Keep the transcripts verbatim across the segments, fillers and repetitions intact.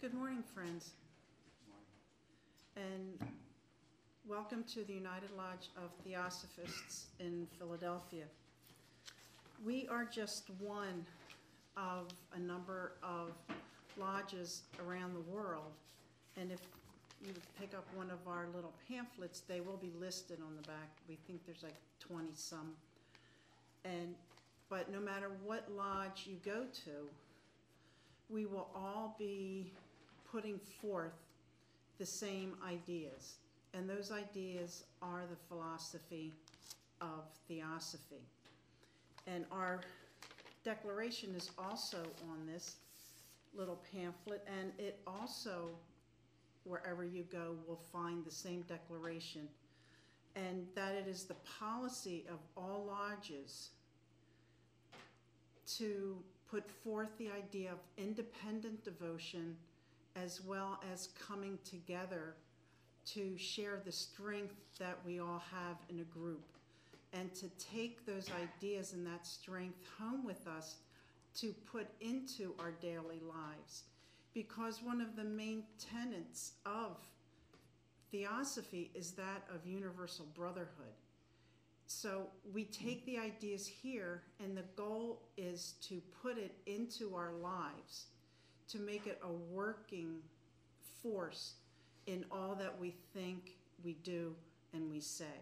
Good morning, friends, and welcome to the United Lodge of Theosophists in Philadelphia. We are just one of a number of lodges around the world, and if you would pick up one of our little pamphlets, they will be listed on the back. We think there's like twenty some. And but no matter what lodge you go to, we will all be putting forth the same ideas. And those ideas are the philosophy of Theosophy. And our declaration is also on this little pamphlet, and it also, wherever you go, will find the same declaration, and that it is the policy of all lodges to put forth the idea of independent devotion as well as coming together to share the strength that we all have in a group, and to take those ideas and that strength home with us to put into our daily lives. Because one of the main tenets of Theosophy is that of universal brotherhood. So we take the ideas here, and the goal is to put it into our lives, to make it a working force in all that we think, we do, and we say.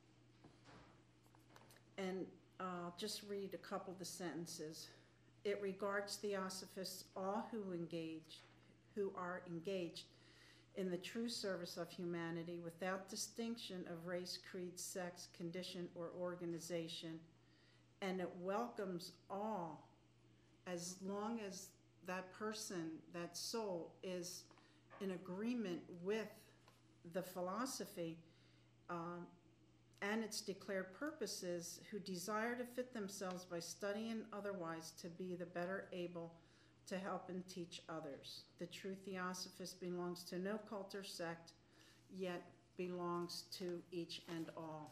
And I'll just read a couple of the sentences. It regards Theosophists, all who engage, who are engaged in the true service of humanity without distinction of race, creed, sex, condition, or organization. And it welcomes all as long as that person, that soul, is in agreement with the philosophy um, and its declared purposes, who desire to fit themselves by studying otherwise to be the better able to help and teach others. The true Theosophist belongs to no cult or sect, yet belongs to each and all.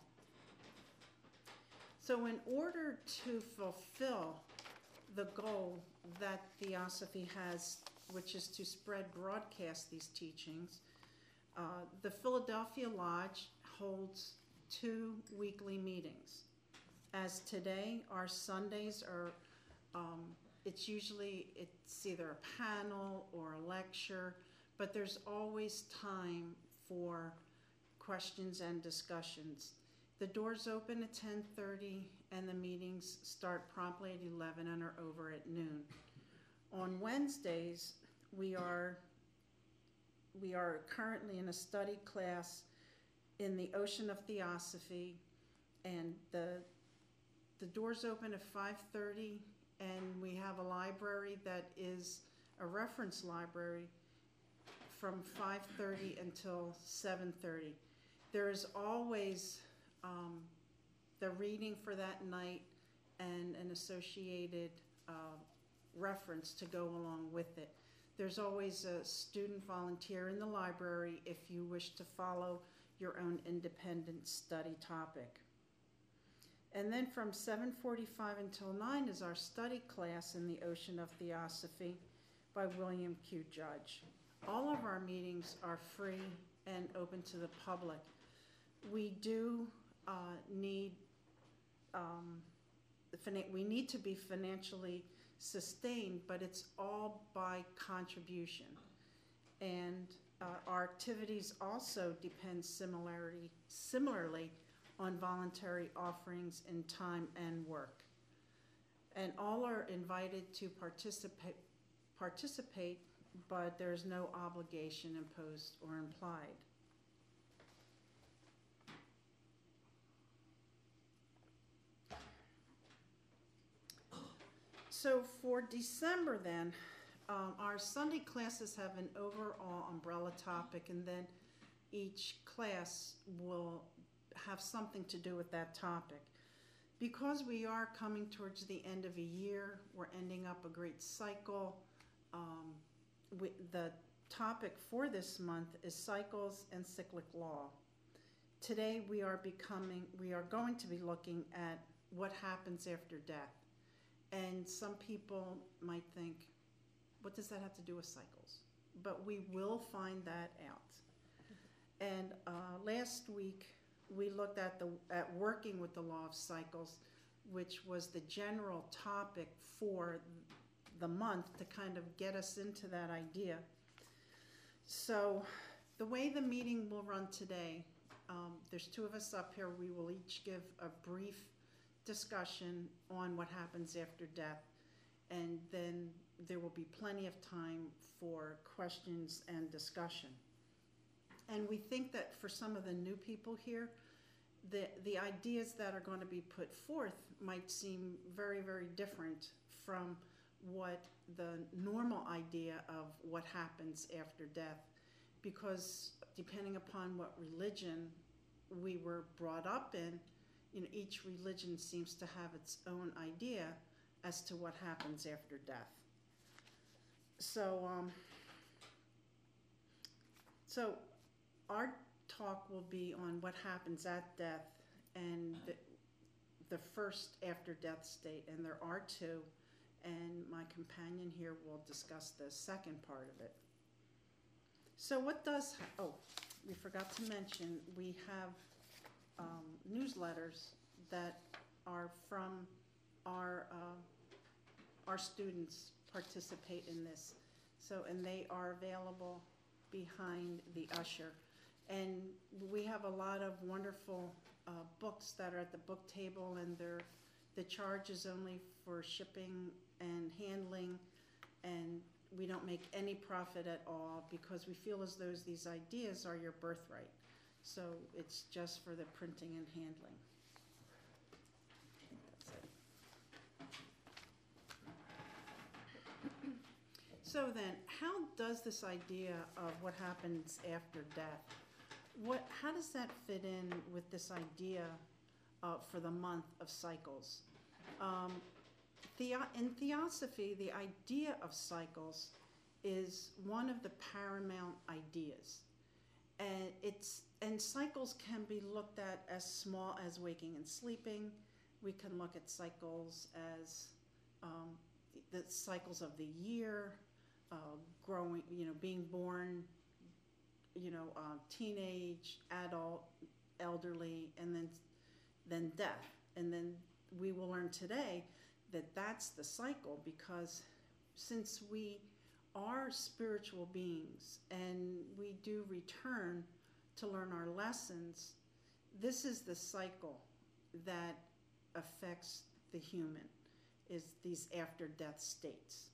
So in order to fulfill the goal that Theosophy has, which is to spread, broadcast these teachings, uh, the Philadelphia Lodge holds two weekly meetings. As today, our Sundays are um, It's usually, it's either a panel or a lecture, but there's always time for questions and discussions. The doors open at ten thirty, and the meetings start promptly at eleven and are over at noon. On Wednesdays, we are, we are currently in a study class in the Ocean of Theosophy, and the, the doors open at five thirty, and we have a library that is a reference library from five thirty until seven thirty. There is always um, the reading for that night and an associated uh, reference to go along with it. There's always a student volunteer in the library if you wish to follow your own independent study topic. And then from seven forty-five until nine is our study class in the Ocean of Theosophy by William Q. Judge. All of our meetings are free and open to the public. We do uh, need um, we need to be financially sustained, but it's all by contribution. And uh, our activities also depend similarly similarly on voluntary offerings in time and work. And all are invited to participate, participate, but there's no obligation imposed or implied. So for December then, um, our Sunday classes have an overall umbrella topic, and then each class will have something to do with that topic. Because we are coming towards the end of a year, we're ending up a great cycle. Um, we, the topic for this month is cycles and cyclic law. Today we are becoming, we are going to be looking at what happens after death. And some people might think, what does that have to do with cycles? but we will find that out. And uh, last week, we looked at the at working with the law of cycles, which was the general topic for the month to kind of get us into that idea. So the way the meeting will run today, um, there's two of us up here. We will each give a brief discussion on what happens after death, and then there will be plenty of time for questions and discussion. And we think that for some of the new people here, the, the ideas that are going to be put forth might seem very, very different from what the normal idea of what happens after death, because depending upon what religion we were brought up in, you know, each religion seems to have its own idea as to what happens after death. So, um, so our talk will be on what happens at death and the, the first after death state, and there are two, and my companion here will discuss the second part of it. So what does, oh, we forgot to mention, we have um, newsletters that are from our, uh, our students participate in this. So, and they are available behind the usher. And we have a lot of wonderful uh, books that are at the book table, and they're, the charge is only for shipping and handling, and we don't make any profit at all because we feel as though these ideas are your birthright. So it's just for the printing and handling. I think that's it. So then, how does this idea of what happens after death, what, how does that fit in with this idea uh, for the month of cycles? Um, the, in Theosophy, the idea of cycles is one of the paramount ideas. And, it's, and cycles can be looked at as small as waking and sleeping. We can look at cycles as um, the cycles of the year, uh, growing, you know, being born, you know, uh, teenage, adult, elderly, and then, then death. And then we will learn today that that's the cycle, because since we are spiritual beings and we do return to learn our lessons, this is the cycle that affects the human, is these after-death states.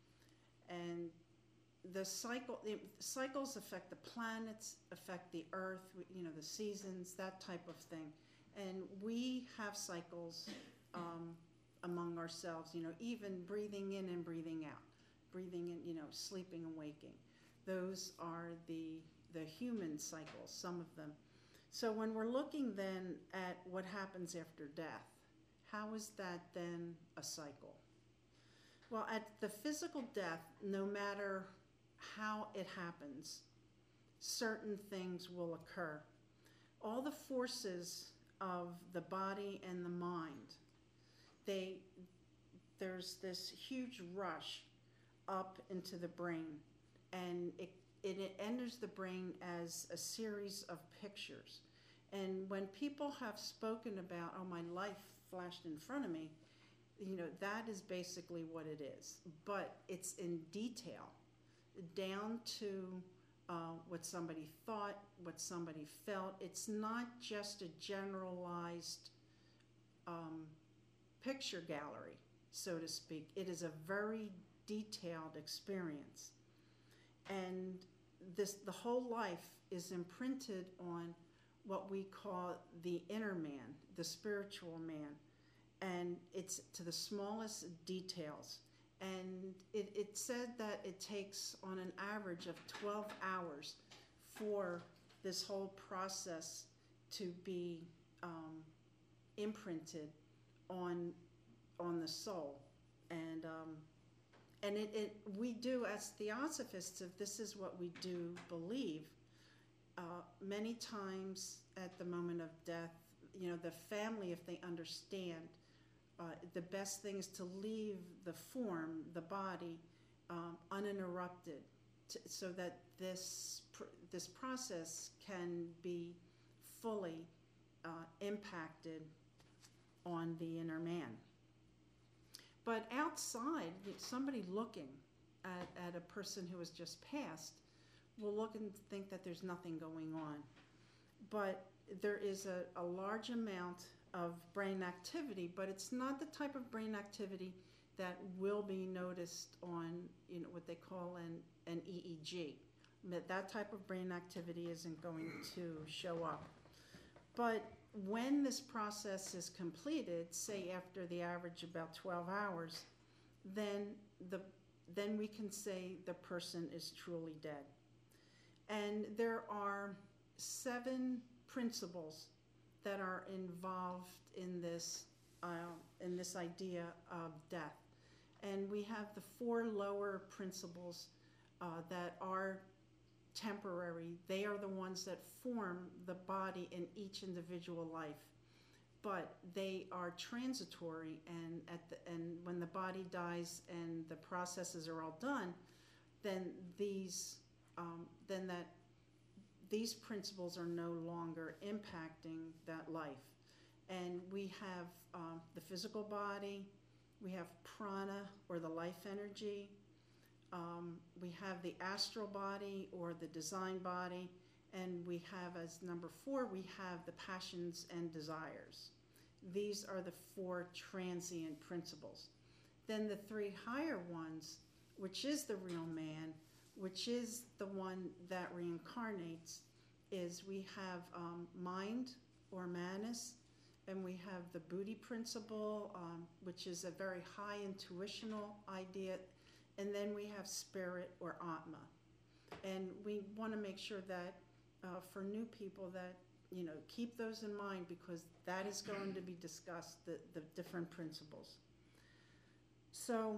And the cycle, the cycles affect the planets, affect the earth, you know, the seasons, that type of thing. And we have cycles um, among ourselves, you know, even breathing in and breathing out, breathing in, you know, sleeping and waking. Those are the, the human cycles, some of them. So when we're looking then at what happens after death, how is that then a cycle? Well, at the physical death, no matter how it happens, certain things will occur. All the forces of the body and the mind, they, there's this huge rush up into the brain, and it, it, it enters the brain as a series of pictures. And when people have spoken about, oh, my life flashed in front of me, you know, that is basically what it is. But it's in detail, down to uh, what somebody thought, what somebody felt. It's not just a generalized um, picture gallery, so to speak. It is a very detailed experience. And this, the whole life is imprinted on what we call the inner man, the spiritual man. And it's to the smallest details. And it, it said that it takes on an average of twelve hours for this whole process to be um, imprinted on, on the soul. And, um, and it, it, we do, as Theosophists, if this is what we do believe, uh, many times at the moment of death, you know, the family, if they understand, Uh, the best thing is to leave the form, the body, um, uninterrupted, to, so that this pr this process can be fully uh, impacted on the inner man. But outside, somebody looking at, at a person who has just passed will look and think that there's nothing going on. But there is a, a large amount of brain activity, but it's not the type of brain activity that will be noticed on, you know, what they call an, an E E G. That, that type of brain activity isn't going to show up. But when this process is completed, say after the average about twelve hours, then the then we can say the person is truly dead. And there are seven principles that are involved in this uh, in this idea of death. And we have the four lower principles uh, that are temporary. They are the ones that form the body in each individual life, but they are transitory, and at the, and when the body dies and the processes are all done, then these um, then that these principles are no longer impacting that life. And we have um, the physical body, we have prana, or the life energy, um, we have the astral body, or the design body, and we have, as number four, we have the passions and desires. These are the four transient principles. Then the three higher ones, which is the real man, which is the one that reincarnates, is we have um, mind, or manas, and we have the buddhi principle, um, which is a very high intuitional idea, and then we have spirit, or atma. And we want to make sure that uh, for new people that, you know, keep those in mind, because that is going to be discussed, the, the different principles. So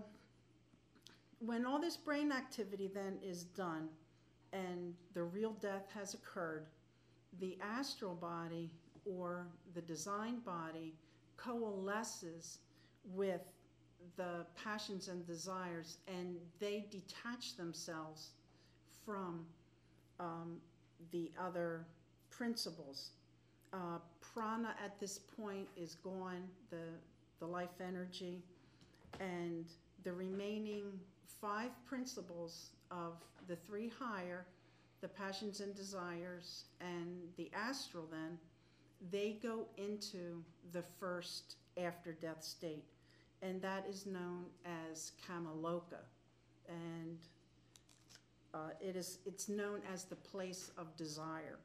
when all this brain activity then is done and the real death has occurred, the astral body, or the design body, coalesces with the passions and desires, and they detach themselves from um, the other principles. Uh, prana at this point is gone, the, the life energy, and the remaining five principles of the three higher, the passions and desires, and the astral then, they go into the first after-death state, and that is known as Kamaloka. And uh, it is, it's known as the place of desire.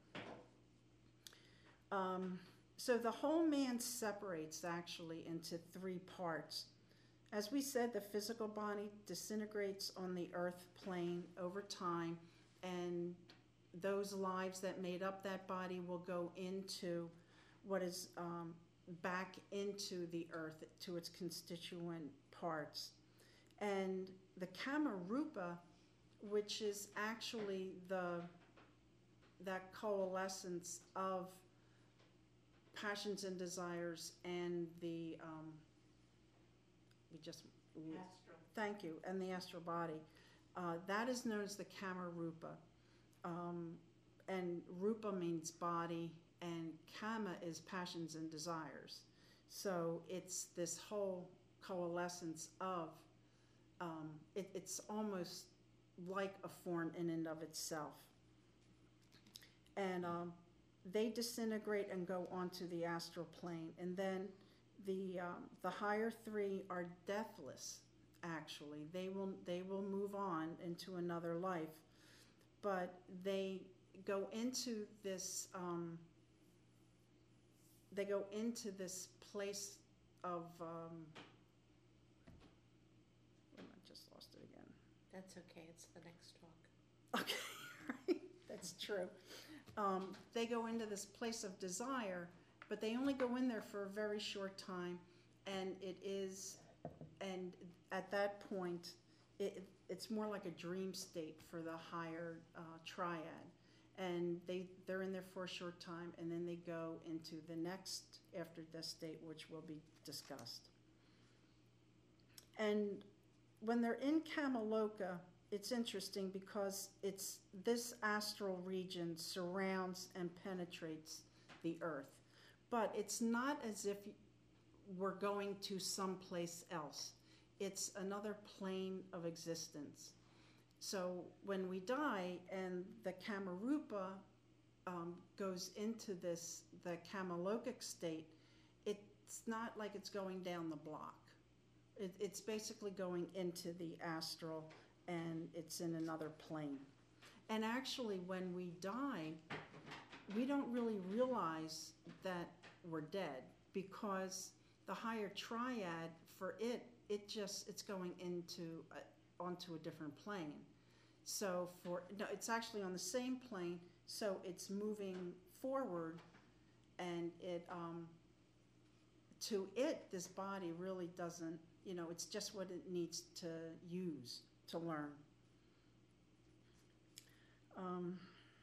Um, so the whole man separates actually into three parts. As we said, the physical body disintegrates on the earth plane over time, and those lives that made up that body will go into what is um, back into the earth, to its constituent parts. And the Kamarupa, which is actually the that coalescence of passions and desires and the um, we just Astral. Thank you, and the astral body. Uh, that is known as the Kamarupa. Um, and Rupa means body, and Kama is passions and desires. So it's this whole coalescence of, um, it, it's almost like a form in and of itself. And um, they disintegrate and go onto the astral plane. And then the, um, the higher three are deathless, actually. They will, they will move on into another life. But they go into this, um, they go into this place of, um, I just lost it again. That's okay, it's the next talk. Okay, right, that's true. Um, they go into this place of desire, but they only go in there for a very short time, and it is, and at that point, it, it's more like a dream state for the higher uh, triad. And they, they're in there for a short time, and then they go into the next after-death state, which will be discussed. And when they're in Kamaloka, it's interesting because it's this astral region surrounds and penetrates the earth. But it's not as if we're going to someplace else. It's another plane of existence. So when we die and the Kamarupa um, goes into this, the Kamalokic state, it's not like it's going down the block. It, it's basically going into the astral, and it's in another plane. And actually, when we die, we don't really realize that we're dead, because the higher triad, for it, it just, it's going into a, onto a different plane. So for, no, it's actually on the same plane, so it's moving forward, and it, um, to it, this body really doesn't, you know, it's just what it needs to use to learn. Um,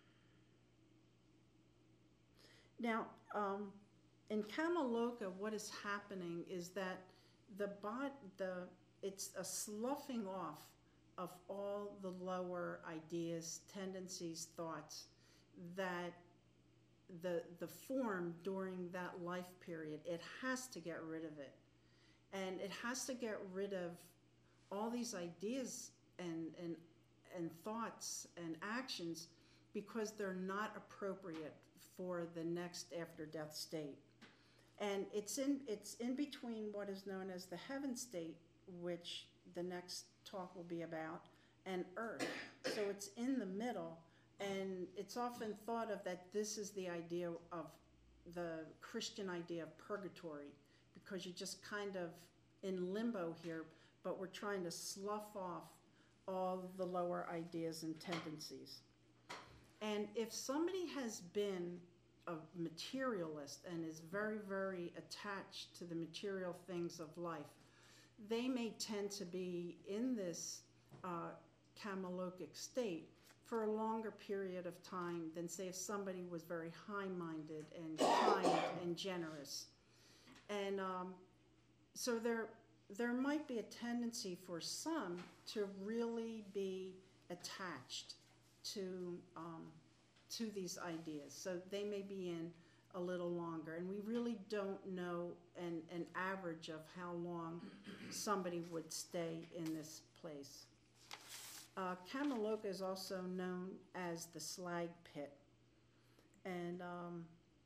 now, um, in Kamaloka, what is happening is that the bot, the it's a sloughing off of all the lower ideas, tendencies, thoughts that the the form during that life period, it has to get rid of it. And it has to get rid of all these ideas and and and thoughts and actions, because they're not appropriate for the next after death state. And it's in it's in between what is known as the heaven state, which the next talk will be about, and earth. So it's in the middle, and it's often thought of that this is the idea of the Christian idea of purgatory, because you're just kind of in limbo here, but we're trying to slough off all the lower ideas and tendencies. And if somebody has been a materialist and is very, very attached to the material things of life, they may tend to be in this uh, Kamalokic state for a longer period of time than, say, if somebody was very high-minded and kind and generous. And um, so there, there might be a tendency for some to really be attached to um, to these ideas. So they may be in a little longer, and we really don't know an, an average of how long somebody would stay in this place. Uh, Kamaloka is also known as the slag pit. And um,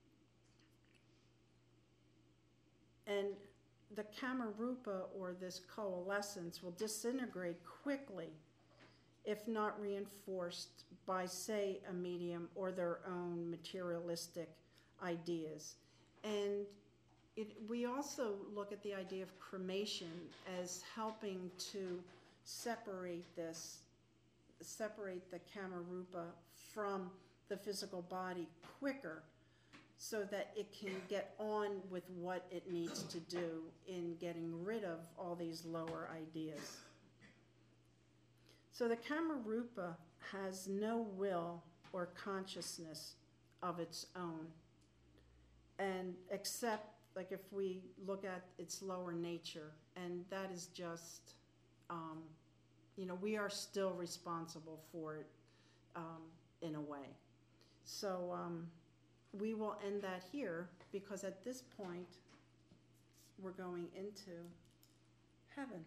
and the Kamarupa, or this coalescence, will disintegrate quickly if not reinforced by, say, a medium or their own materialistic ideas. And it, we also look at the idea of cremation as helping to separate this, separate the Kamarupa from the physical body quicker, so that it can get on with what it needs to do in getting rid of all these lower ideas. So the Kamarupa has no will or consciousness of its own, and except, like, if we look at its lower nature, and that is just, um, you know, we are still responsible for it um, in a way. So um, we will end that here, because at this point we're going into heaven.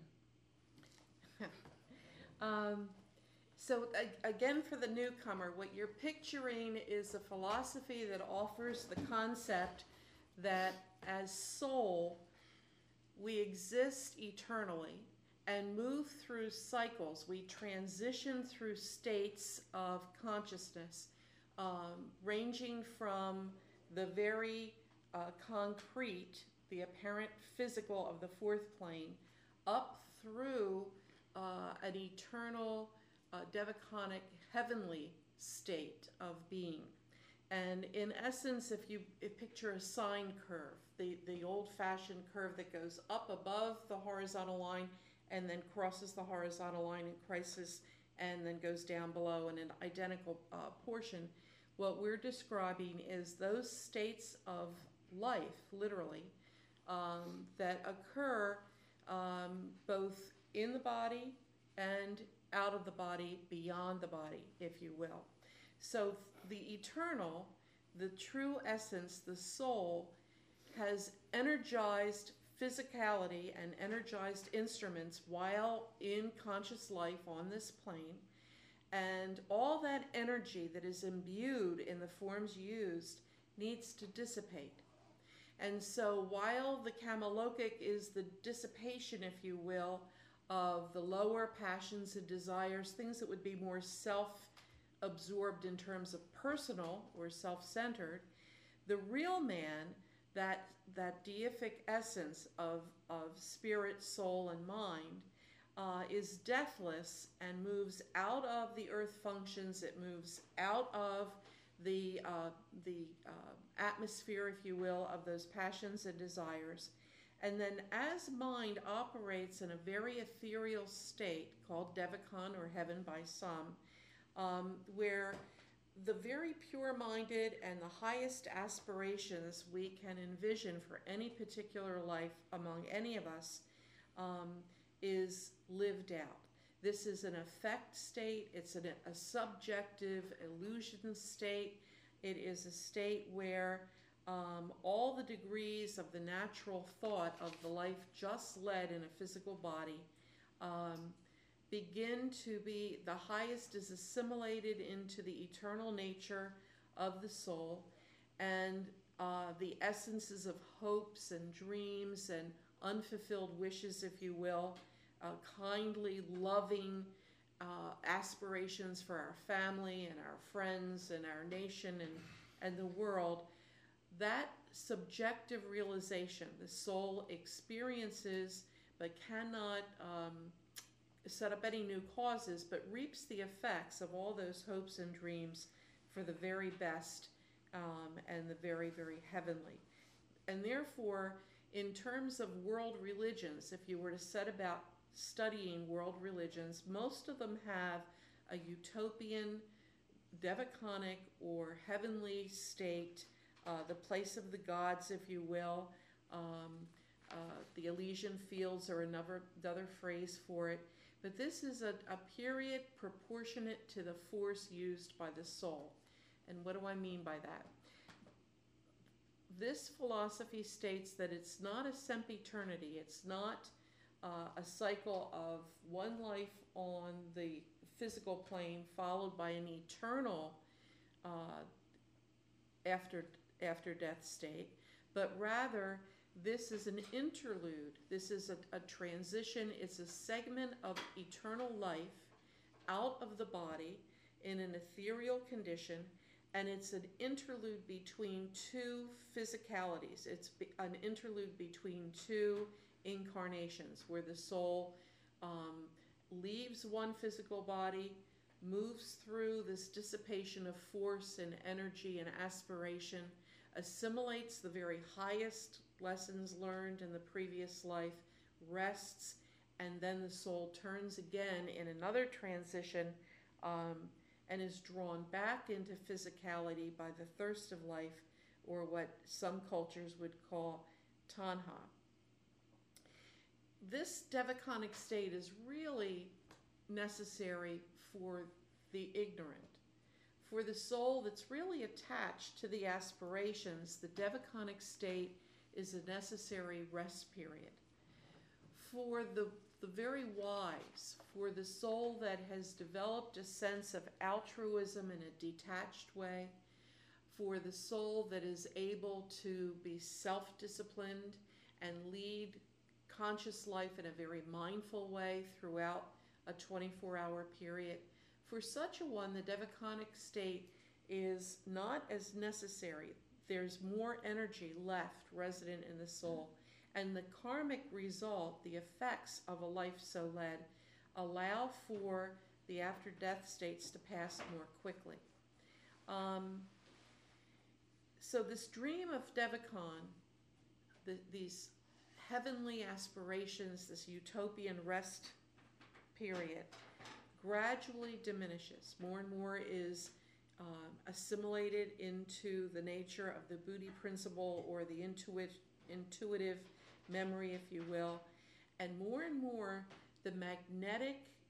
Um, so a- again, for the newcomer, what you're picturing is a philosophy that offers the concept that as soul, we exist eternally and move through cycles. We transition through states of consciousness, um, ranging from the very uh, concrete, the apparent physical of the fourth plane, up through Uh, an eternal, uh, devachanic, heavenly state of being. And in essence, if you if picture a sine curve, the, the old-fashioned curve that goes up above the horizontal line and then crosses the horizontal line and crisis and then goes down below in an identical uh, portion, what we're describing is those states of life, literally, um, that occur um, both in the body and out of the body, beyond the body, if you will. So the eternal, the true essence, the soul, has energized physicality and energized instruments while in conscious life on this plane. And all that energy that is imbued in the forms used needs to dissipate. And so while the Kamalokic is the dissipation, if you will, of the lower passions and desires, things that would be more self-absorbed in terms of personal or self-centered, the real man, that, that deific essence of, of spirit, soul, and mind, uh, is deathless and moves out of the earth functions. It moves out of the, uh, the uh, atmosphere, if you will, of those passions and desires. And then as mind operates in a very ethereal state called Devachan, or heaven by some, um, where the very pure-minded and the highest aspirations we can envision for any particular life among any of us um, is lived out. This is an affect state. It's an, a subjective illusion state. It is a state where um, all the degrees of the natural thought of the life just led in a physical body um, begin to be, the highest is assimilated into the eternal nature of the soul, and uh, the essences of hopes and dreams and unfulfilled wishes, if you will, uh, kindly, loving uh, aspirations for our family and our friends and our nation and, and the world, that subjective realization the soul experiences but cannot um, set up any new causes, but reaps the effects of all those hopes and dreams for the very best um, and the very, very heavenly. And therefore, in terms of world religions, if you were to set about studying world religions, most of them have a utopian, devachanic, or heavenly state, uh, the place of the gods, if you will. Um, uh, the Elysian fields are another, another phrase for it. But this is a, a period proportionate to the force used by the soul. And what do I mean by that? This philosophy states that it's not a sempiternity. It's not uh, a cycle of one life on the physical plane followed by an eternal uh, after, after death state, but rather this is an interlude. This is a, a transition. It's a segment of eternal life out of the body in an ethereal condition, and it's an interlude between two physicalities. It's be, an interlude between two incarnations where the soul um, leaves one physical body, moves through this dissipation of force and energy and aspiration, assimilates the very highest lessons learned in the previous life, rests, and then the soul turns again in another transition um, and is drawn back into physicality by the thirst of life, or what some cultures would call tanha. This devachanic state is really necessary for the ignorant. For the soul that's really attached to the aspirations, the devachanic state is a necessary rest period. For the, the very wise, for the soul that has developed a sense of altruism in a detached way, for the soul that is able to be self-disciplined and lead conscious life in a very mindful way throughout a twenty-four hour period, for such a one, the devachanic state is not as necessary. There's more energy left resident in the soul, and the karmic result, the effects of a life so led, allow for the after-death states to pass more quickly. Um, so this dream of Devachan, the, these heavenly aspirations, this utopian rest period, gradually diminishes. More and more is um, assimilated into the nature of the Buddhi principle, or the intuit, intuitive memory, if you will. And more and more, the magnetic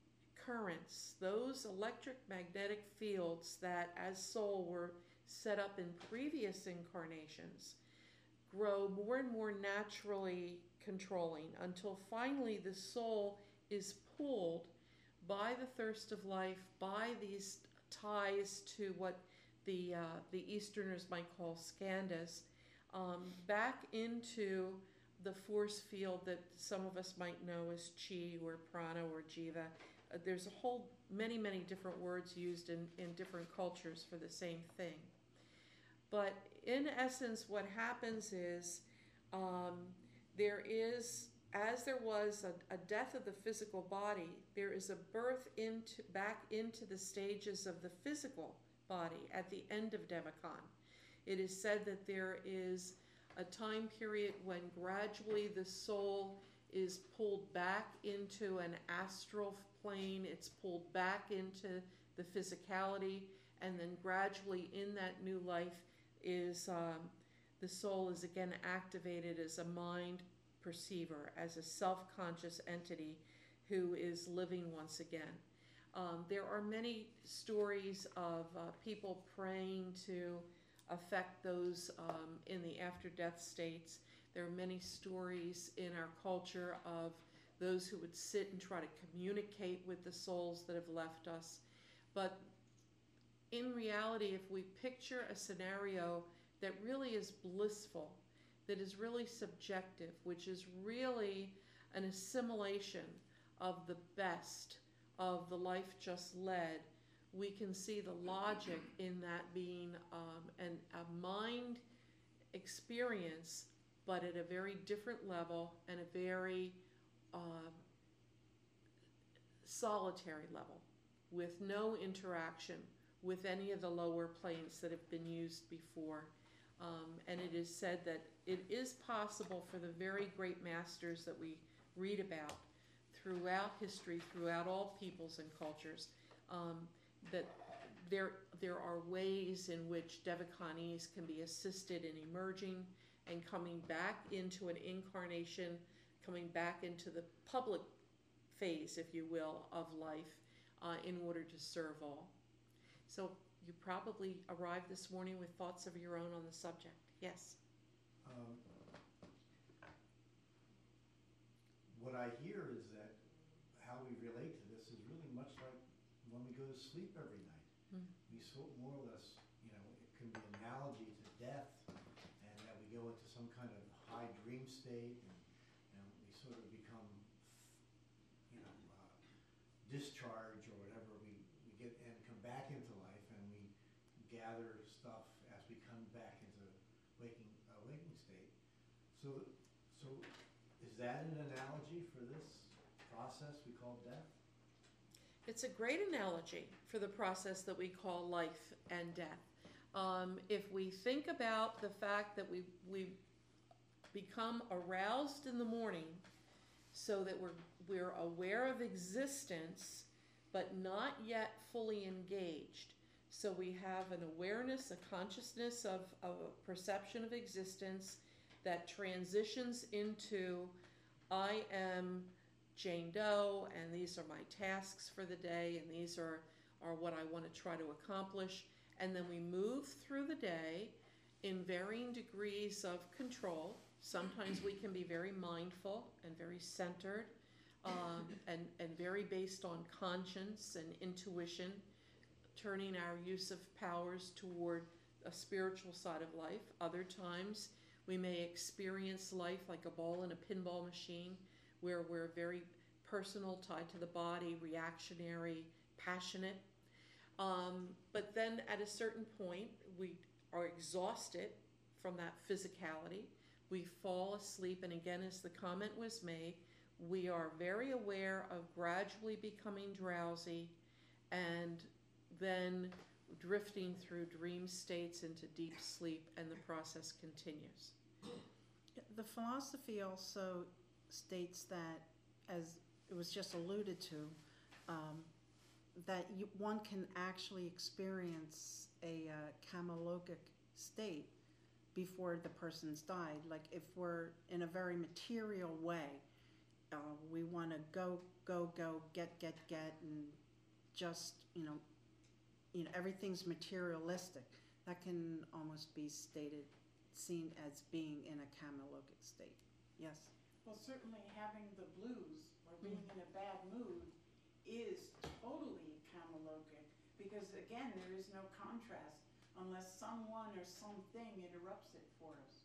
currents, those electric magnetic fields that as soul were set up in previous incarnations, grow more and more naturally controlling until finally the soul is pulled by the thirst of life, by these ties to what the uh, the Easterners might call skandhas, um, back into the force field that some of us might know as chi or prana or jiva. Uh, there's a whole many many different words used in, in different cultures for the same thing. But in essence, what happens is um, there is, as there was a, a death of the physical body, there is a birth into back into the stages of the physical body at the end of Devachan. It is said that there is a time period when gradually the soul is pulled back into an astral plane, it's pulled back into the physicality, and then gradually in that new life is um, the soul is again activated as a mind perceiver, as a self-conscious entity who is living once again. Um, there are many stories of uh, people praying to affect those um, in the after-death states. There are many stories in our culture of those who would sit and try to communicate with the souls that have left us. But in reality, if we picture a scenario that really is blissful, that is really subjective, which is really an assimilation of the best of the life just led, we can see the logic in that being um, an, a mind experience, but at a very different level and a very uh, solitary level, with no interaction with any of the lower planes that have been used before. Um, and it is said that it is possible for the very great masters that we read about throughout history, throughout all peoples and cultures, um, that there, there are ways in which Devakhanis can be assisted in emerging and coming back into an incarnation, coming back into the public phase, if you will, of life uh, in order to serve all. So you probably arrived this morning with thoughts of your own on the subject. Yes? Um, what I hear is that how we relate to this is really much like when we go to sleep every night. Mm. We sort more or less, you know, it can be an analogy to death, and that we go into some kind of high dream state, and, and we sort of become, you know, uh, discharge or whatever. We, we get and come back into life, and we gather stuff as we come back into waking uh, waking state. So, so is that an analogy for this process we call death? It's a great analogy for the process that we call life and death. Um, if we think about the fact that we we become aroused in the morning, so that we're we're aware of existence, but not yet fully engaged. So we have an awareness, a consciousness of, of a perception of existence that transitions into I am Jane Doe, and these are my tasks for the day, and these are, are what I want to try to accomplish. And then we move through the day in varying degrees of control. Sometimes we can be very mindful and very centered, um, and, and very based on conscience and intuition, turning our use of powers toward a spiritual side of life. Other times we may experience life like a ball in a pinball machine, where we're very personal, tied to the body, reactionary, passionate. Um, but then at a certain point, we are exhausted from that physicality. We fall asleep, and again, as the comment was made, we are very aware of gradually becoming drowsy and then drifting through dream states into deep sleep, and the process continues. The philosophy also states that, as it was just alluded to, um, that you, one can actually experience a uh, kamalokic state before the person's died. Like if we're in a very material way, uh, we want want to go, go, go, get, get, get, and just, you know, you know, everything's materialistic. That can almost be stated, seen as being in a camalogic state. Yes? Well, certainly having the blues or being in a bad mood is totally camalogic, because again, there is no contrast unless someone or something interrupts it for us.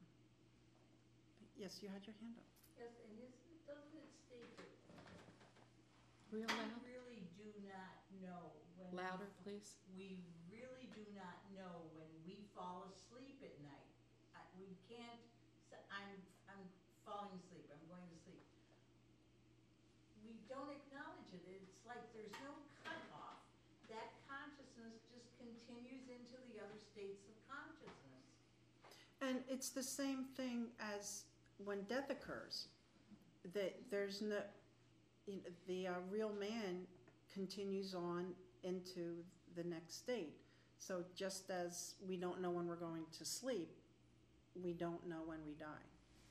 Yes, you had your hand up. Yes, and isn't, doesn't it state that Real we loud? really do not know when. Louder, please. We really do not know when we fall asleep at night. I, we can't, s- I'm, I'm falling asleep, I'm going to sleep. We don't acknowledge it, it's like there's no cutoff. That consciousness just continues into the other states of consciousness. And it's the same thing as when death occurs. That there's no, you know, the uh, real man continues on into the next state. So just as we don't know when we're going to sleep, we don't know when we die.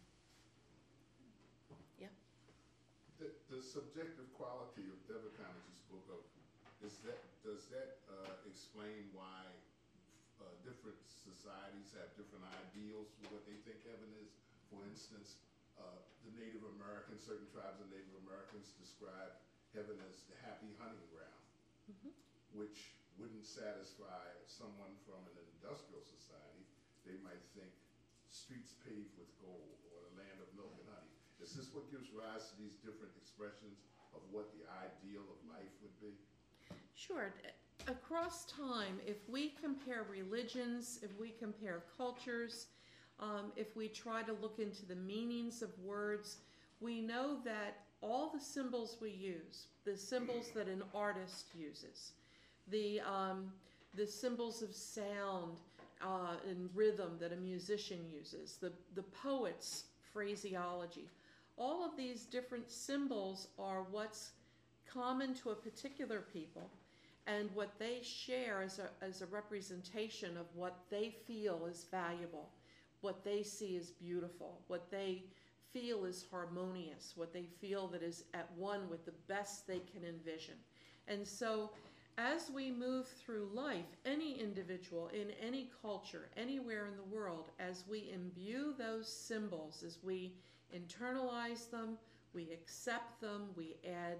The, the subjective quality of Devachan that you spoke of, is that, does that uh, explain why uh, different societies have different ideals for what they think heaven is? For instance, uh, the Native Americans, certain tribes of Native Americans describe heaven as the happy hunting ground, Mhm. which wouldn't satisfy someone from an industrial society. They might think streets paved with gold or the land of milk and honey. Is this what gives rise to these different expressions of what the ideal of life would be? Sure. Across time, if we compare religions, if we compare cultures, um, if we try to look into the meanings of words, we know that all the symbols we use, the symbols that an artist uses, the um, the symbols of sound uh, and rhythm that a musician uses, the the poet's phraseology, all of these different symbols are what's common to a particular people, and what they share as a, as a representation of what they feel is valuable, what they see is beautiful, what they feel is harmonious, what they feel that is at one with the best they can envision. And so as we move through life, any individual in any culture, anywhere in the world, as we imbue those symbols, as we internalize them, we accept them, we add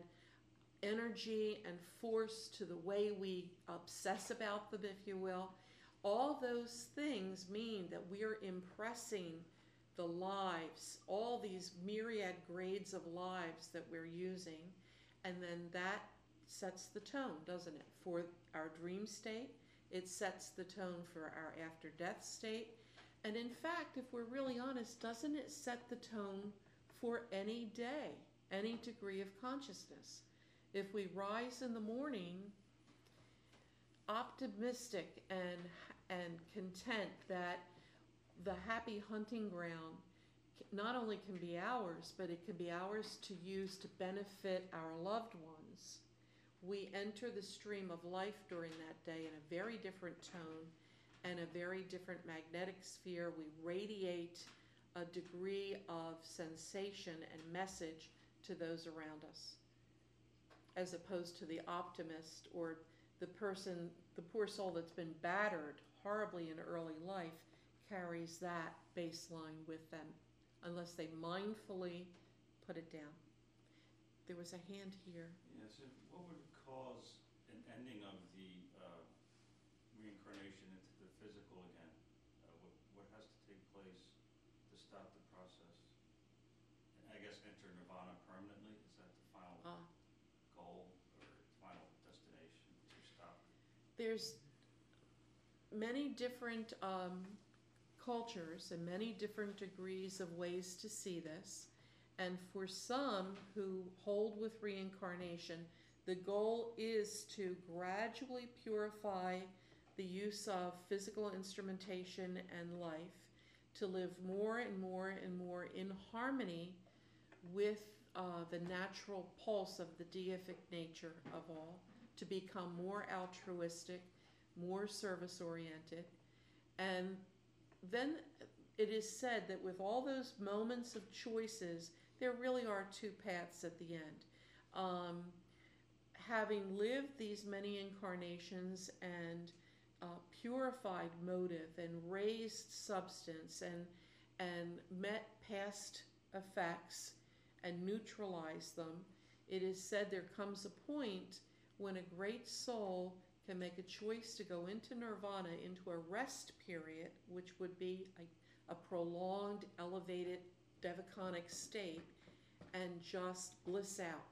energy and force to the way we obsess about them, if you will, all those things mean that we're impressing the lives, all these myriad grades of lives that we're using, and then that sets the tone, doesn't it, for our dream state. It sets the tone for our after-death state. And in fact, if we're really honest, doesn't it set the tone for any day, any degree of consciousness? If we rise in the morning optimistic and and content that the happy hunting ground not only can be ours, but it can be ours to use to benefit our loved ones, we enter the stream of life during that day in a very different tone and a very different magnetic sphere. We radiate a degree of sensation and message to those around us, as opposed to the optimist or the person, the poor soul that's been battered horribly in early life carries that baseline with them unless they mindfully put it down. There was a hand here. Yes, and what would cause an ending of the uh, reincarnation into the physical again? Uh, what, what has to take place to stop the process? And I guess enter nirvana permanently? Is that the final Uh, goal or final destination to stop? there's many different um, cultures and many different degrees of ways to see this. And for some who hold with reincarnation, the goal is to gradually purify the use of physical instrumentation and life, to live more and more and more in harmony with uh, the natural pulse of the deific nature of all, to become more altruistic, more service-oriented. And then it is said that with all those moments of choices, there really are two paths at the end. Um, having lived these many incarnations and uh, purified motive and raised substance and and met past effects and neutralized them, it is said there comes a point when a great soul can make a choice to go into nirvana, into a rest period, which would be a, a prolonged, elevated devachanic state, and just bliss out.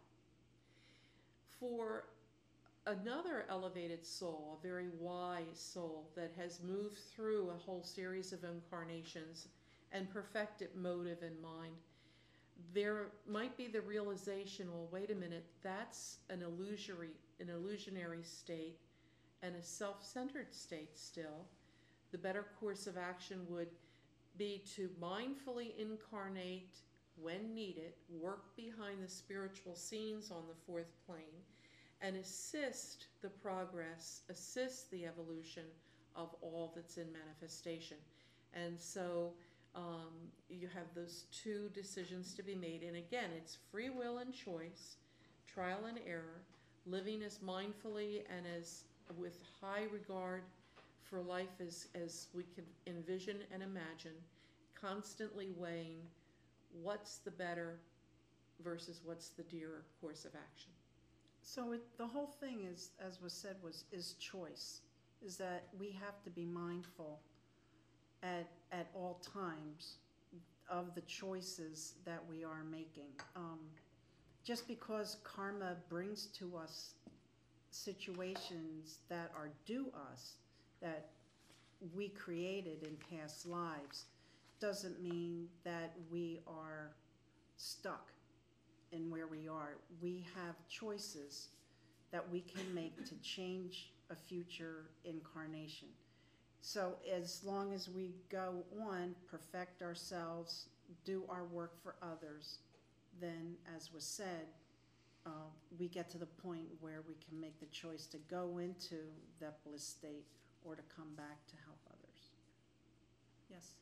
For another elevated soul, a very wise soul that has moved through a whole series of incarnations and perfected motive and mind, there might be the realization, well, wait a minute, that's an illusory, an illusionary state and a self-centered state still. The better course of action would be to mindfully incarnate when needed, work behind the spiritual scenes on the fourth plane, and assist the progress, assist the evolution of all that's in manifestation. And so um, you have those two decisions to be made. And again, it's free will and choice, trial and error, living as mindfully and as with high regard for life as, as we could envision and imagine, constantly weighing what's the better versus what's the dearer course of action. So it, the whole thing is, as was said, was is choice. Is that we have to be mindful at at all times of the choices that we are making. Um, just because karma brings to us situations that are due us, that we created in past lives, doesn't mean that we are stuck in where we are. We have choices that we can make to change a future incarnation. So as long as we go on, perfect ourselves, do our work for others, then, as was said, uh, we get to the point where we can make the choice to go into that bliss state or to come back to help others. Yes?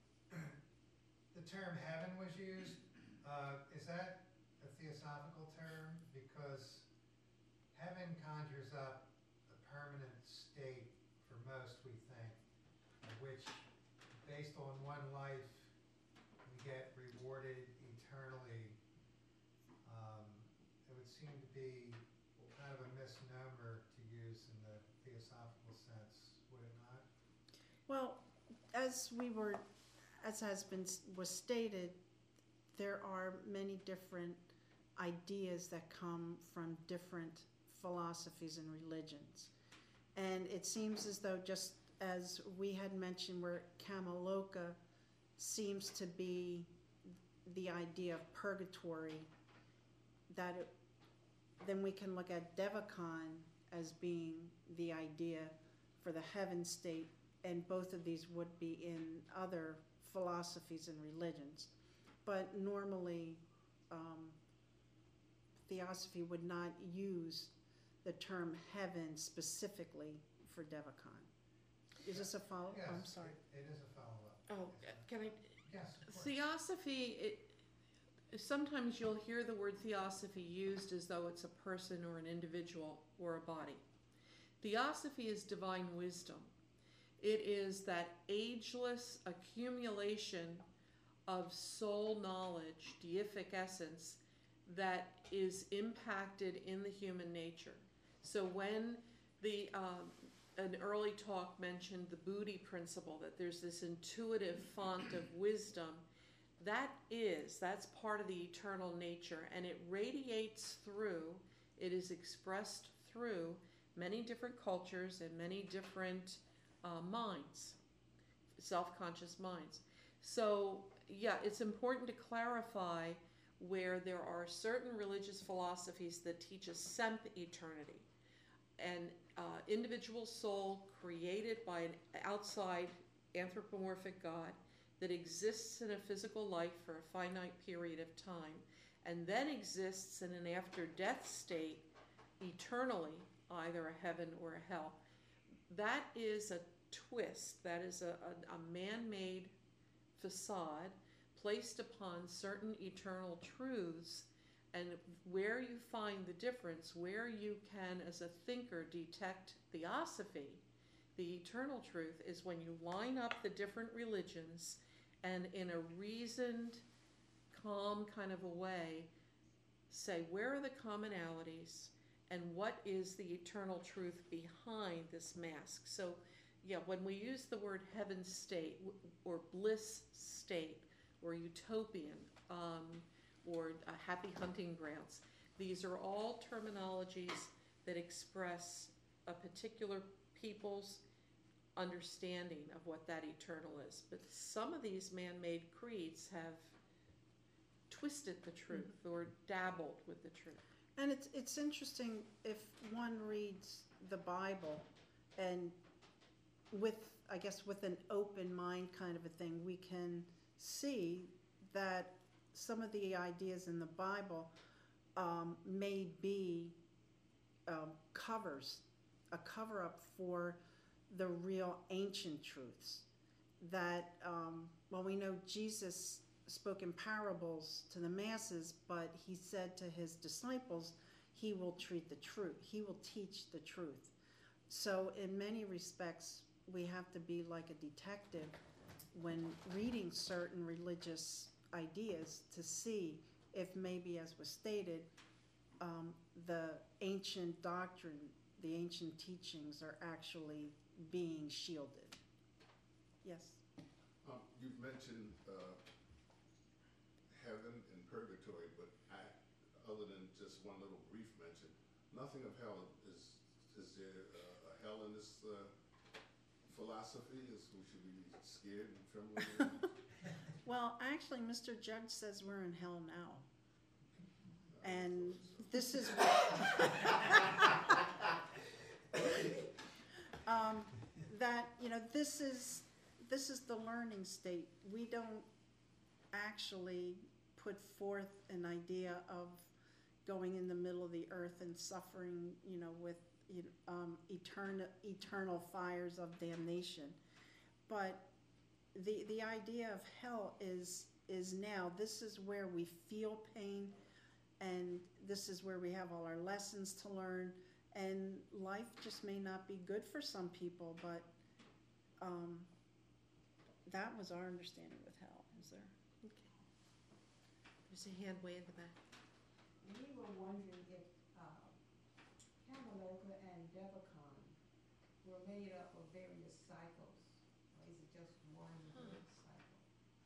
The term heaven was used. Uh, is that a theosophical term? Because heaven conjures up a permanent state for most, we think, in which, based on one life, we get rewarded eternally. Um, it would seem to be kind of a misnomer to use in the theosophical sense, would it not? Well, as we were, as has been was stated, there are many different ideas that come from different philosophies and religions. And it seems as though, just as we had mentioned, where Kamaloka seems to be the idea of purgatory, that it, then we can look at Devachan as being the idea for the heaven state, and both of these would be in other philosophies and religions. But normally, um, Theosophy would not use the term heaven specifically for Devachan. Is this a follow-up? Yes, I'm sorry. It, it is a follow-up. Oh, can I? Yes, of course. Theosophy, it, sometimes you'll hear the word theosophy used as though it's a person or an individual or a body. Theosophy is divine wisdom. It is that ageless accumulation of soul knowledge, deific essence, that is impacted in the human nature. So when the um, an early talk mentioned the Buddhi principle, that there's this intuitive font of wisdom, that is, that's part of the eternal nature, and it radiates through, it is expressed through many different cultures and many different uh, minds, self-conscious minds. So yeah, it's important to clarify where there are certain religious philosophies that teach a sempeternity, an uh, individual soul created by an outside anthropomorphic God that exists in a physical life for a finite period of time, and then exists in an after-death state eternally, either a heaven or a hell. That is a twist. That is a, a, a man-made facade placed upon certain eternal truths, and where you find the difference, where you can, as a thinker, detect theosophy, the eternal truth, is when you line up the different religions and in a reasoned, calm kind of a way, say, where are the commonalities and what is the eternal truth behind this mask? So, yeah, when we use the word heaven state or bliss state or utopian um, or uh, happy hunting grounds, these are all terminologies that express a particular people's understanding of what that eternal is. But some of these man-made creeds have twisted the truth or dabbled with the truth. And it's it's interesting if one reads the Bible and with, I guess, with an open mind kind of a thing, we can see that some of the ideas in the Bible um, may be um, covers, a cover-up for the real ancient truths. That, um, well, we know Jesus spoke in parables to the masses, but he said to his disciples, he will treat the truth. He will teach the truth. So in many respects, we have to be like a detective when reading certain religious ideas to see if maybe, as was stated, um, the ancient doctrine, the ancient teachings are actually being shielded. Yes? Um, you've mentioned uh, heaven and purgatory, but I, other than just one little brief mention, nothing of hell. Is is there uh, a hell in this uh, philosophy? Is we should be scared and trembling? Well, actually, Mister Judge says we're in hell now. And this is um, that, you know, this is this is the learning state. We don't actually put forth an idea of going in the middle of the earth and suffering, you know, with you know, um, eternal eternal fires of damnation. But the the idea of hell is is now. This is where we feel pain, and this is where we have all our lessons to learn. And life just may not be good for some people, but um, that was our understanding with hell. Is there? Okay. There's a hand way in the back. We were wondering if uh, Kamaloka and Devacon were made up of various cycles, or is it just one Huh. big cycle?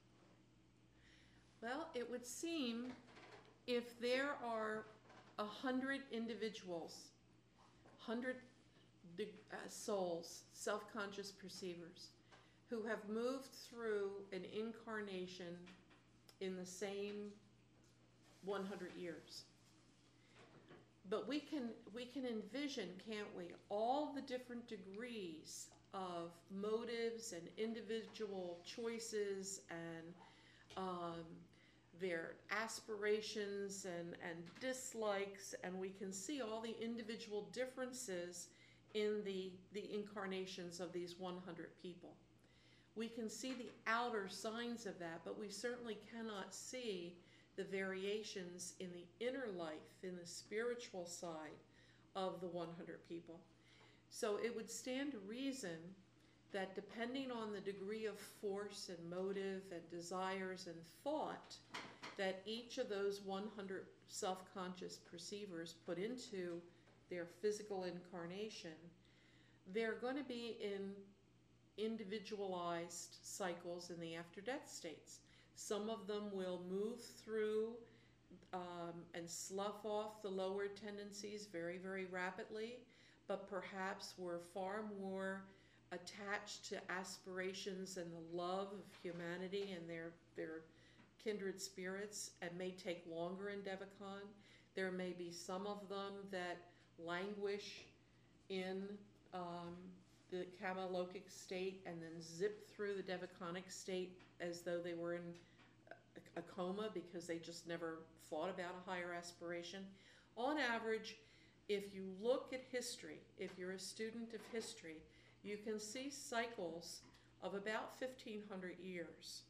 Well, it would seem if there are a hundred individuals, hundred uh, souls, self-conscious perceivers, who have moved through an incarnation in the same one hundred years. But we can we can envision, can't we, all the different degrees of motives and individual choices and um, their aspirations and, and dislikes, and we can see all the individual differences in the, the incarnations of these one hundred people. We can see the outer signs of that, but we certainly cannot see the variations in the inner life, in the spiritual side of the one hundred people. So it would stand to reason that depending on the degree of force and motive and desires and thought that each of those one hundred self-conscious perceivers put into their physical incarnation, they're going to be in individualized cycles in the after-death states. Some of them will move through um, and slough off the lower tendencies very, very rapidly, but perhaps were far more attached to aspirations and the love of humanity and their, their kindred spirits, and may take longer in Devacon. There may be some of them that languish in um, the Kamalokic state and then zip through the Devaconic state as though they were in a, a coma because they just never thought about a higher aspiration. On average, if you look at history, if you're a student of history, you can see cycles of about fifteen hundred years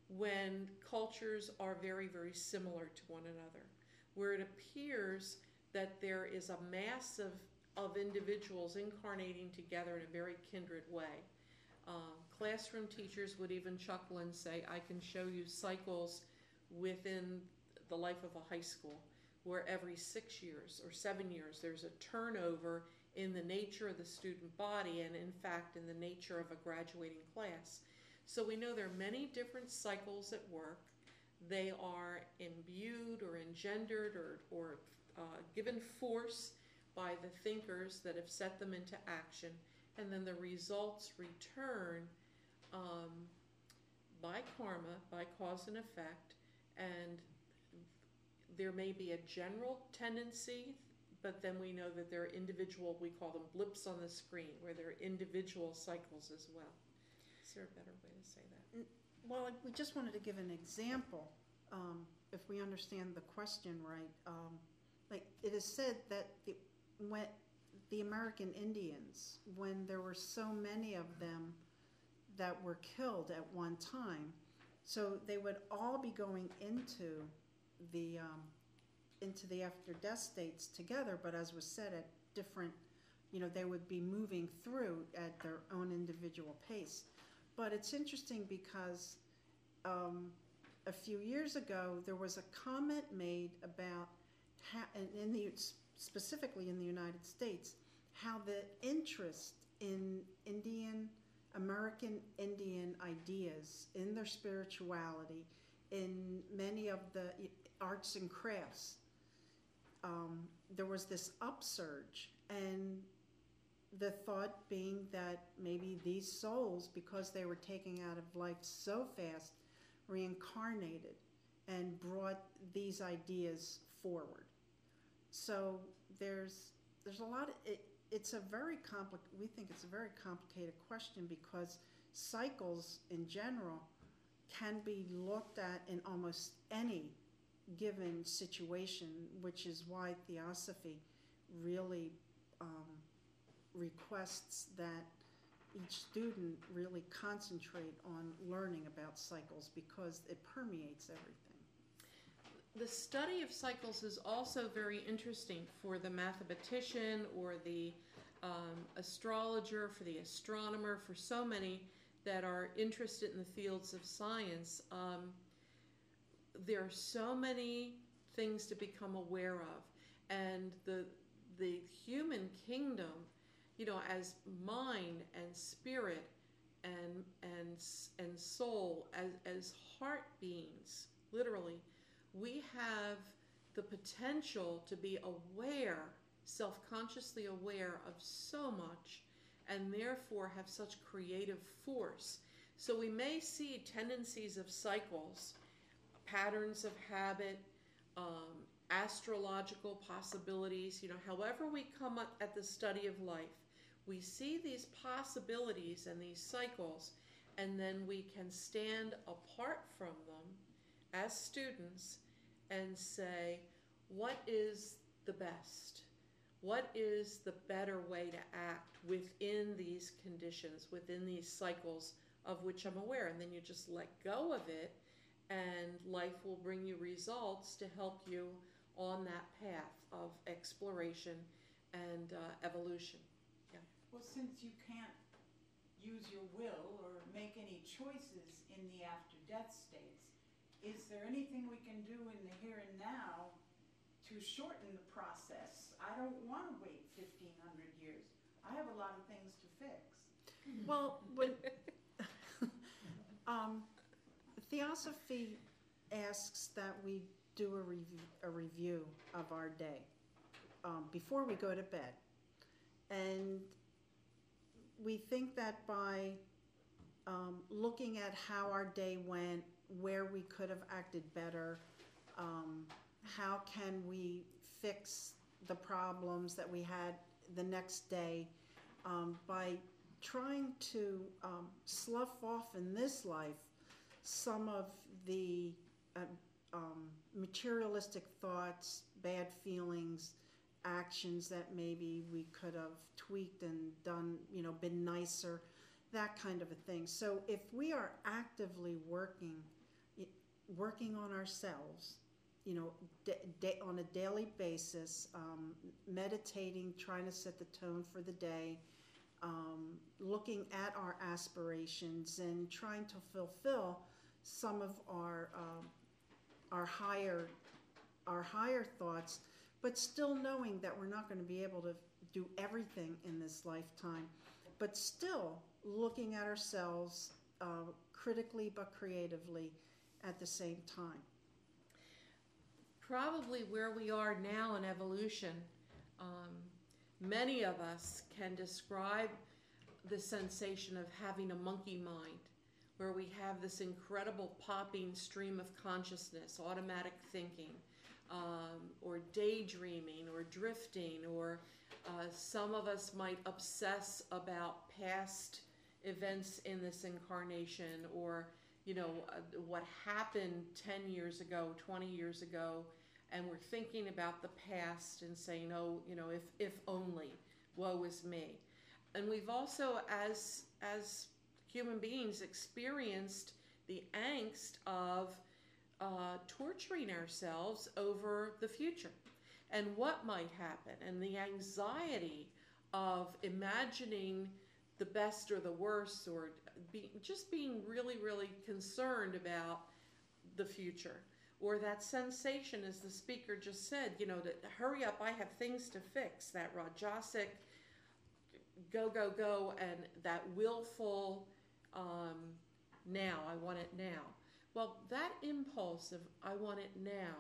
when cultures are very, very similar to one another, where it appears that there is a mass of, of individuals incarnating together in a very kindred way. Uh, classroom teachers would even chuckle and say, I can show you cycles within the life of a high school, where every six years or seven years there's a turnover in the nature of the student body and in fact in the nature of a graduating class. So we know there are many different cycles at work. They are imbued or engendered or, or uh, given force by the thinkers that have set them into action, and then the results return um, by karma, by cause and effect, and there may be a general tendency, but then we know that there are individual, we call them blips on the screen, where there are individual cycles as well. Is there a better way to say that? Well, we just wanted to give an example, um, if we understand the question right. Um, like it is said that the, when the American Indians, when there were so many of them that were killed at one time, so they would all be going into the um, into the after death states together, but as was said, at different, you know, they would be moving through at their own individual pace. But it's interesting because um, a few years ago there was a comment made about how, and in the specifically in the United States, how the interest in Indian American Indian ideas, in their spirituality, in many of the arts and crafts, um, there was this upsurge, and the thought being that maybe these souls, because they were taken out of life so fast, reincarnated and brought these ideas forward. So there's there's a lot of, it, it's a very complicated, we think it's a very complicated question, because cycles in general can be looked at in almost any given situation, which is why Theosophy really um, requests that each student really concentrate on learning about cycles, because it permeates everything. The study of cycles is also very interesting for the mathematician or the um, astrologer, for the astronomer, for so many that are interested in the fields of science. Um, there are so many things to become aware of, and the the human kingdom, you know, as mind and spirit and and and soul, as as heart beings, literally, we have the potential to be aware, self-consciously aware of so much, and therefore have such creative force. So we may see tendencies of cycles, patterns of habit, um, astrological possibilities, you know, however we come up at the study of life, we see these possibilities and these cycles, and then we can stand apart from them as students and say, what is the best? What is the better way to act within these conditions, within these cycles of which I'm aware? And then you just let go of it, and life will bring you results to help you on that path of exploration and uh, evolution. Yeah. Well, since you can't use your will or make any choices in the after-death states, is there anything we can do in the here and now to shorten the process? I don't want to wait fifteen hundred years. I have a lot of things to fix. Well, when, um, Theosophy asks that we do a review, a review of our day um, before we go to bed. And we think that by um, looking at how our day went, where we could have acted better, um, how can we fix the problems that we had the next day, um, by trying to um, slough off in this life some of the uh, um, materialistic thoughts, bad feelings, actions that maybe we could have tweaked and done, you know, been nicer, that kind of a thing. So if we are actively working working on ourselves, you know, da- da- on a daily basis, um, meditating, trying to set the tone for the day, um, looking at our aspirations and trying to fulfill some of our um, our higher our higher thoughts, but still knowing that we're not going to be able to do everything in this lifetime, but still looking at ourselves uh, critically but creatively at the same time. Probably where we are now in evolution, um, many of us can describe the sensation of having a monkey mind, where we have this incredible popping stream of consciousness, automatic thinking, um, or daydreaming, or drifting, or uh, some of us might obsess about past events in this incarnation, or you know uh, what happened ten years ago, twenty years ago, and we're thinking about the past and saying, oh, you know, if if only, woe is me. And we've also, as as human beings, experienced the angst of uh, torturing ourselves over the future and what might happen, and the anxiety of imagining the best or the worst, or be, just being really, really concerned about the future. Or that sensation, as the speaker just said, you know, to hurry up, I have things to fix, that Rajasic go, go, go, and that willful um, now, I want it now. Well, that impulse of I want it now,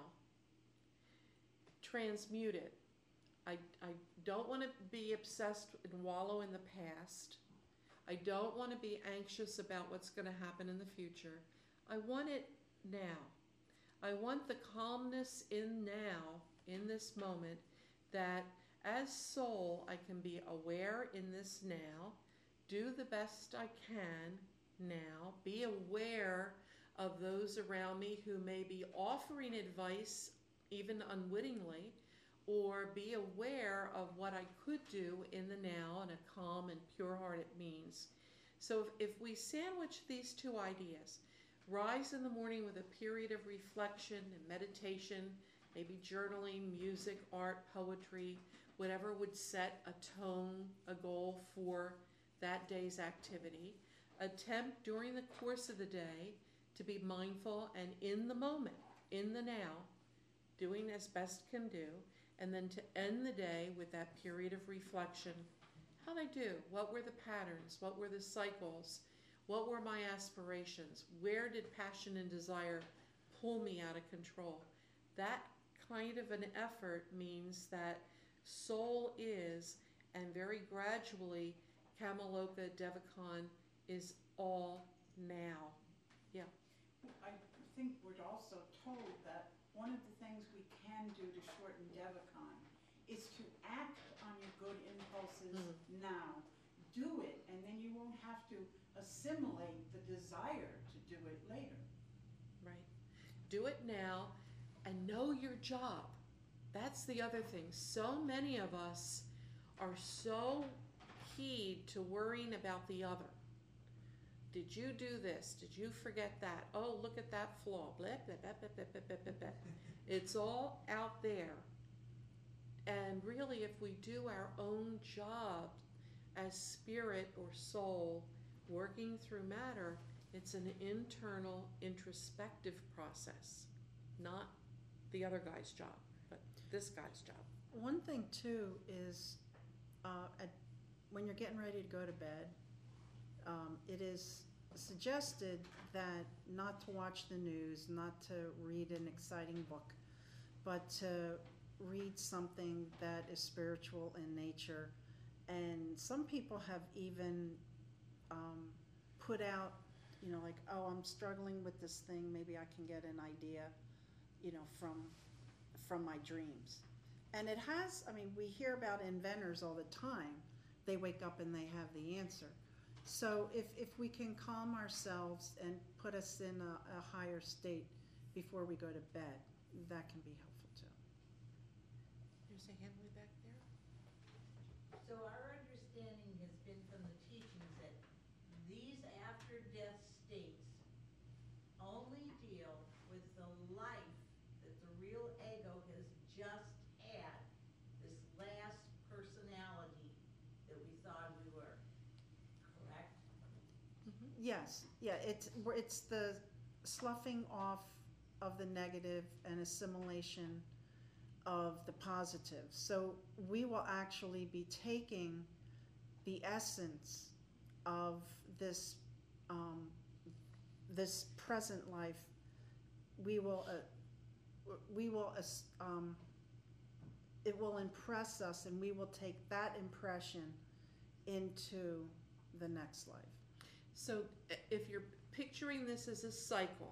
transmute it. I, I don't want to be obsessed and wallow in the past. I don't want to be anxious about what's going to happen in the future. I want it now. I want the calmness in now, in this moment, that as soul I can be aware in this now, do the best I can now, be aware of those around me who may be offering advice even unwittingly, or be aware of what I could do in the now in a calm and pure-hearted means. So if, if we sandwich these two ideas, rise in the morning with a period of reflection and meditation, maybe journaling, music, art, poetry, whatever would set a tone, a goal for that day's activity. Attempt during the course of the day to be mindful and in the moment, in the now, doing as best can do, and then to end the day with that period of reflection. How'd I do? What were the patterns? What were the cycles? What were my aspirations? Where did passion and desire pull me out of control? That kind of an effort means that soul is, and very gradually, Kamaloka Devachan is all now. Yeah. I think we're also told that one of the things we can do to shorten Devachan is to act on your good impulses mm. now. Do it, and then you won't have to assimilate the desire to do it later. Right. Do it now and know your job. That's the other thing. So many of us are so keyed to worrying about the other. Did you do this? Did you forget that? Oh, look at that flaw. Blah, blah, blah, blah, blah, blah, blah, blah. It's all out there. And really, if we do our own job as spirit or soul working through matter, it's an internal, introspective process, not the other guy's job, but this guy's job. One thing, too, is uh, at, when you're getting ready to go to bed, um, it is suggested that not to watch the news, not to read an exciting book, but to read something that is spiritual in nature. And some people have even um, put out, you know, like, oh, I'm struggling with this thing, maybe I can get an idea, you know, from from my dreams. And it has, I mean, we hear about inventors all the time. They wake up and they have the answer. So if, if we can calm ourselves and put us in a, a higher state before we go to bed, that can be helpful too. There's a hand way back there. So our understanding has been from the teachings that these after-death states only deal with life that the real ego has just had, this last personality that we thought we were, correct? Yes, yeah, it's, we're- it's the sloughing off of the negative and assimilation of the positive. So we will actually be taking the essence of this, um, this present life. We will, uh, we will, uh, um, it will impress us, and we will take that impression into the next life. So i- if you're picturing this as a cycle,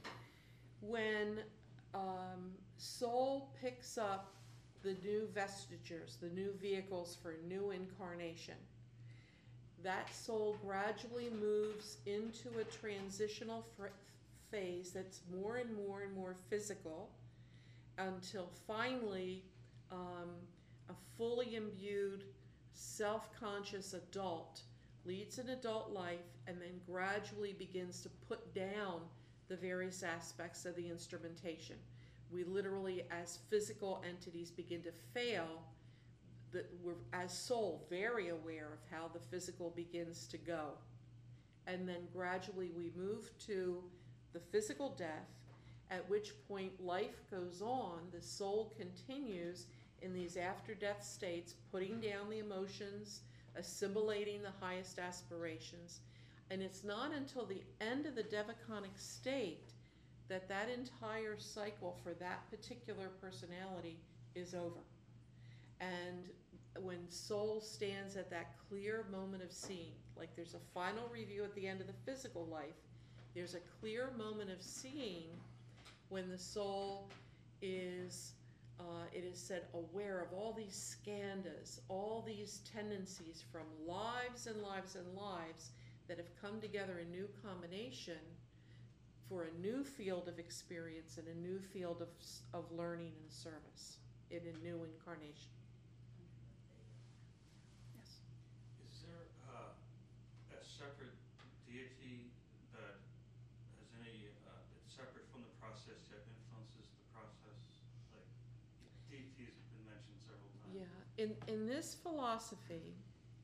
when um, soul picks up the new vestiges, the new vehicles for a new incarnation, that soul gradually moves into a transitional fr- phase that's more and more and more physical until finally um, a fully imbued, self-conscious adult leads an adult life and then gradually begins to put down the various aspects of the instrumentation. We literally, as physical entities, begin to fail. That we're, as soul, very aware of how the physical begins to go. And then gradually we move to the physical death, at which point life goes on. The soul continues in these after-death states, putting down the emotions, assimilating the highest aspirations. And it's not until the end of the devaconic state that that entire cycle for that particular personality is over. And when soul stands at that clear moment of seeing, like there's a final review at the end of the physical life, there's a clear moment of seeing when the soul is, uh, it is said, aware of all these skandhas, all these tendencies from lives and lives and lives that have come together in new combination for a new field of experience and a new field of, of learning and service in a new incarnation. Yes. Is there uh, a separate deity that has any, uh, that's separate from the process that influences the process? Like, deities have been mentioned several times. Yeah, in, in this philosophy,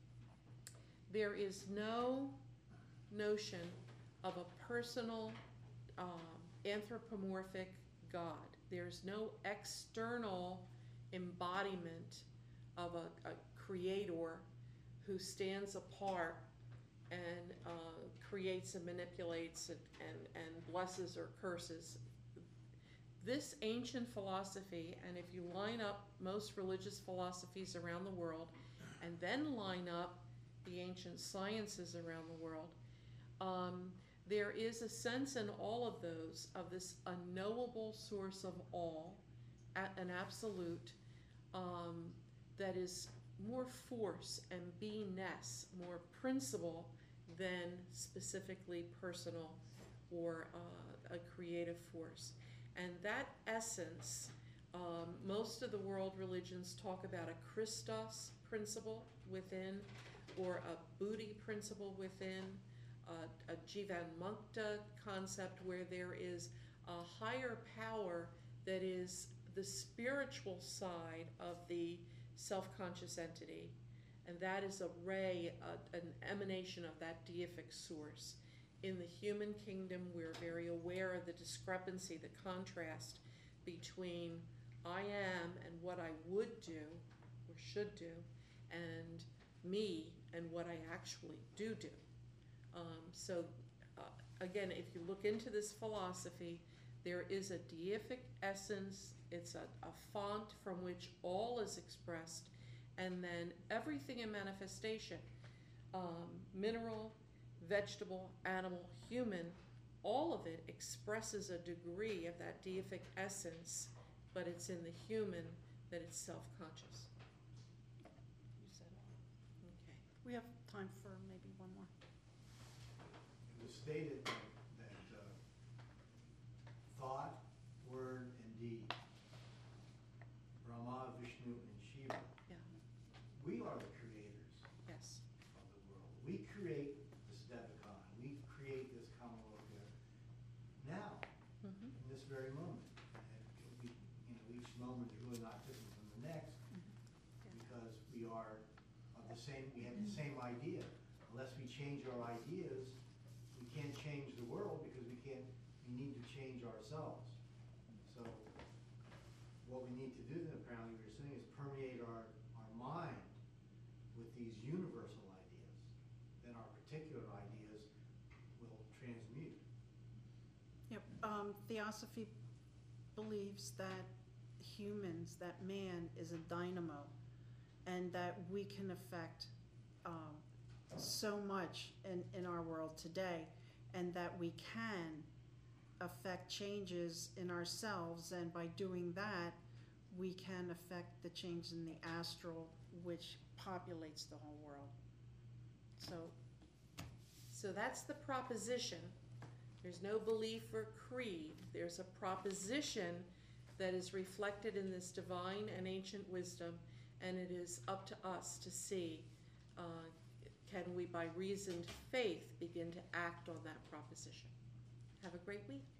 there is no notion of a personal um, anthropomorphic God. There's no external embodiment of a, a creator who stands apart and uh, creates and manipulates and, and, and blesses or curses. This ancient philosophy, and if you line up most religious philosophies around the world, and then line up the ancient sciences around the world, um, there is a sense in all of those of this unknowable source of all, an absolute, um, that is more force and beingness, more principle than specifically personal or uh, a creative force. And that essence, um, most of the world religions talk about a Christos principle within, or a Buddhi principle within, uh, a Jivan Mukta concept where there is a higher power that is the spiritual side of the self-conscious entity. And that is a ray, a, an emanation of that deific source. In the human kingdom, we're very aware of the discrepancy, the contrast between I am and what I would do or should do, and me and what I actually do do. Um, so uh, again, if you look into this philosophy, there is a deific essence. It's a, a font from which all is expressed, and then everything in manifestation, um, mineral, vegetable, animal, human, all of it expresses a degree of that deific essence, but it's in the human that it's self-conscious. You said it. Okay. We have time for maybe one more. It was stated that, that uh, thought, word, and deed, Brahma, Vishnu, and Shiva, Yeah. we are the creators Yes. of the world. We create this Devachan. We create this Kamaloka now, Mm-hmm. in this very moment. moment is really not different from the next, because we are of the same, we have the same idea. Unless we change our ideas, we can't change the world, because we can't, we need to change ourselves. So what we need to do then, apparently, what you're saying, is permeate our, our mind with these universal ideas. Then our particular ideas will transmute. Yep, um, Theosophy believes that humans, that man is a dynamo, and that we can affect um, so much in, in our world today, and that we can affect changes in ourselves, and by doing that, we can affect the change in the astral, which populates the whole world. So, So that's the proposition. There's no belief or creed. There's a proposition that is reflected in this divine and ancient wisdom, and it is up to us to see, uh, can we, by reasoned faith, begin to act on that proposition. Have a great week.